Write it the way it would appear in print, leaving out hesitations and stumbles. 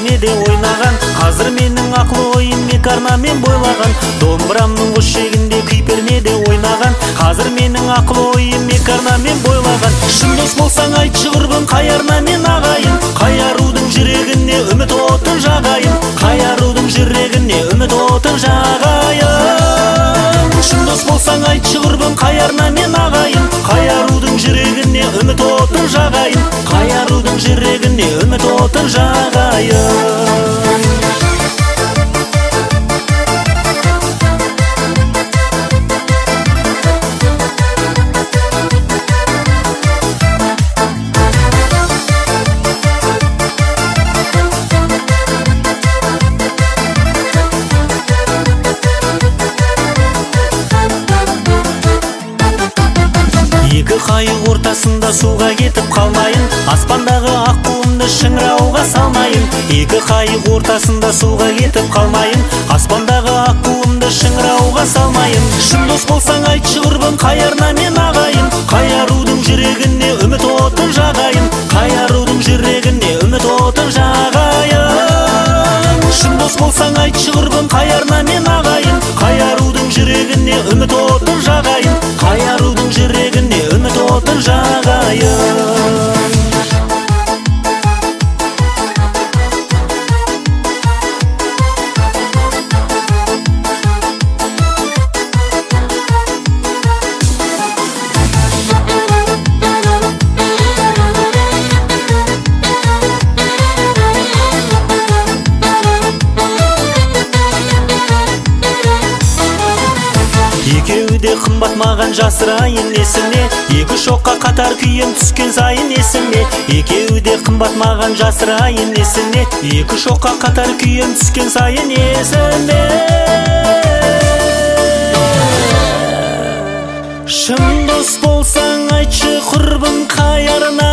пернеде ойнаған, қазір менің ақыл ойым екі арнамен бойлаған. Домбырамның ұш шегінде күй пернеде ойнаған, қазір менің ақыл ойым екі арнамен бойлаған. Шын дос болсаң айтшы құрбым, қай арнамен ағайын, қай арудың жүрегіне үміт отын жағайын, қай арудың жүрегіне үміт отын жағайын. Шын дос болсаң айтшы құрбым, қай арнамен ағайын, қай арудың жүрегіне үміт отын жағайын, қай арудың жүрегіне үміт отын жағайын. Екі қайық ортасында суға кетіп қалмайын, аспандағы аққуымды шыңырауға салмайын. Екі қайық ортасында суға кетіп қалмайын, аспандағы аққуымды шыңырауға салмайын. Шын дос болсаң айтшы құрбым, қай арнамен ағайын, қай арудың жүрегіне үміт отын жағайын, қай арудың жүрегіне үміт отын жағайын. Шын дос болсаң айтшы құрбым, қай арнамен ағайын, қай арудың жүрегіне үміт отын жағайын, қай арудың жүрегіне үміт отын жағайын. Екеуі де қымбат маған жасырайын есіме, екі шоққа қатар күйім түскен сайын есіме. Екеуі де қымбат маған жасырайын есіме, екі шоққа қатар күйім түскен сайын есіме. Шын дос болсаң айтшы құрбым, қай арна